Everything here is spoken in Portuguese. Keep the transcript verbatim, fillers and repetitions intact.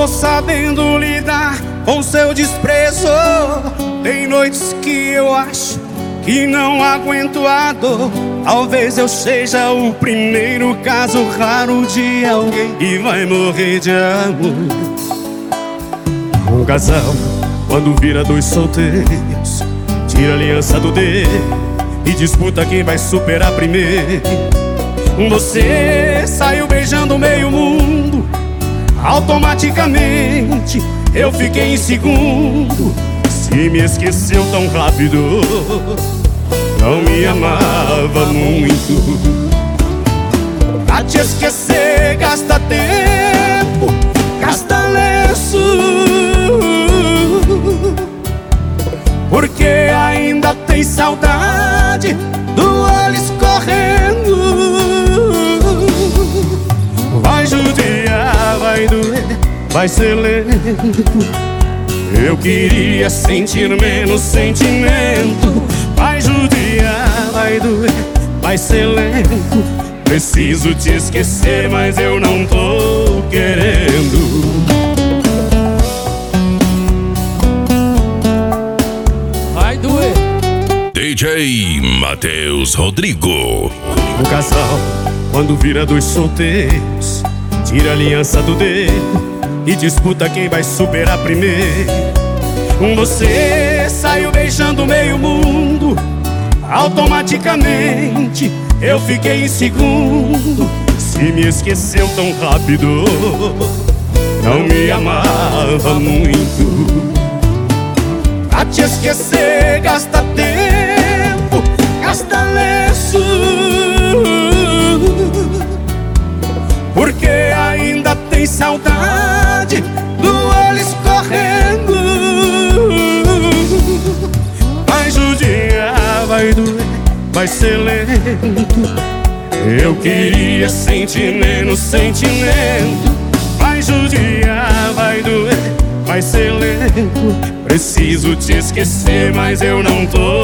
tô sabendo lidar com seu desprezo. Tem noites que eu acho que não aguento a dor. Talvez eu seja o primeiro caso raro de alguém que vai morrer de amor. Um casal, quando vira dois solteiros, tira a aliança do dedo e disputa quem vai superar primeiro. Você saiu beijando meio mundo, automaticamente eu fiquei em segundo. Se me esqueceu tão rápido, não me amava muito. Pra te esquecer gasta tempo, gasta lenço, porque ainda tem saudade do olho escorrendo. Vai judiar, vai doer, vai ser lento. Eu queria sentir menos sentimento. Vai judiar, vai doer, vai ser lento. Preciso te esquecer, mas eu não tô querendo. Vai doer. D J Matheus Rodrigo. Um casal, quando vira dois solteiros, tira a aliança do dedo e disputa quem vai superar primeiro. Você saiu beijando meio mundo, automaticamente eu fiquei em segundo. Se me esqueceu tão rápido, não me amava muito. Pra te esquecer gasta tempo, gasta lenço, porque ainda tem saudade do olho escorrendo. Vai judiar, vai doer, vai ser lento. Eu queria sentir menos sentimento. Vai judiar, vai doer, vai ser lento. Preciso te esquecer, mas eu não tô